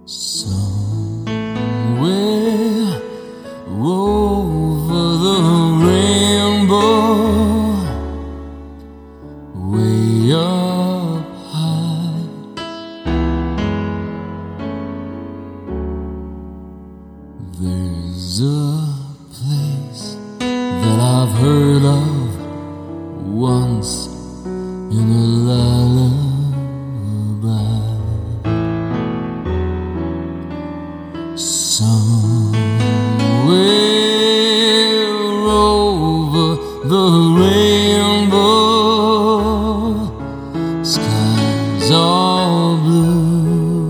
Somewhere over the rainbow, way up high, there's a place that I've heard of once in a lullaby. Somewhere over the rainbow, skies all blue,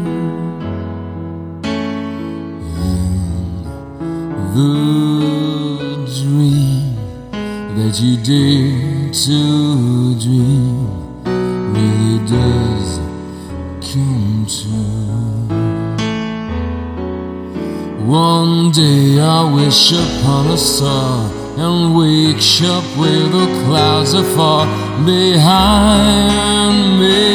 and the dream that you dare to dream really does come true. One day I'll wish upon a star and wake up where the clouds are far behind me,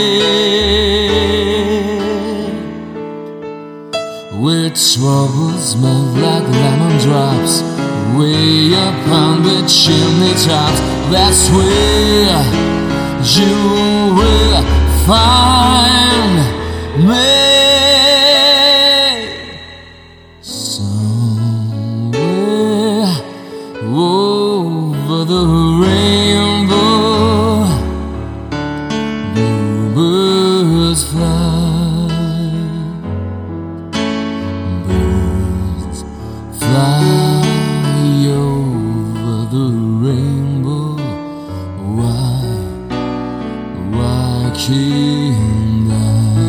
where troubles melt like lemon drops way up on the chimney tops. That's where you will find me. Somewhere over the rainbow, bluebirds fly, birds fly over the rainbow. Why can't I?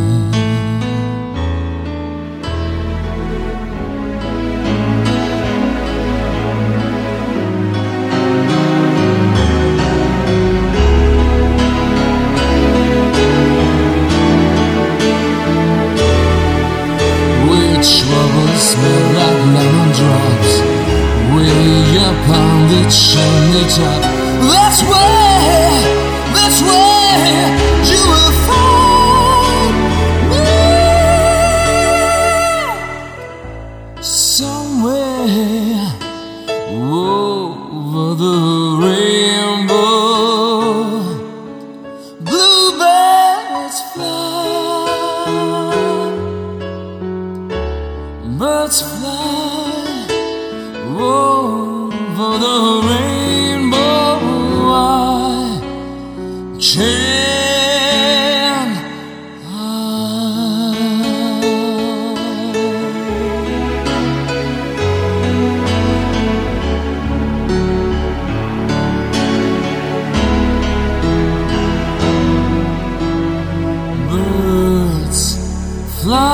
Troubles smell like lemon drops way up on the chimney top. That's where you will find me. Somewhere over the rainbow, bluebirds fly, birds fly over the rainbow. Why can't I? Birds fly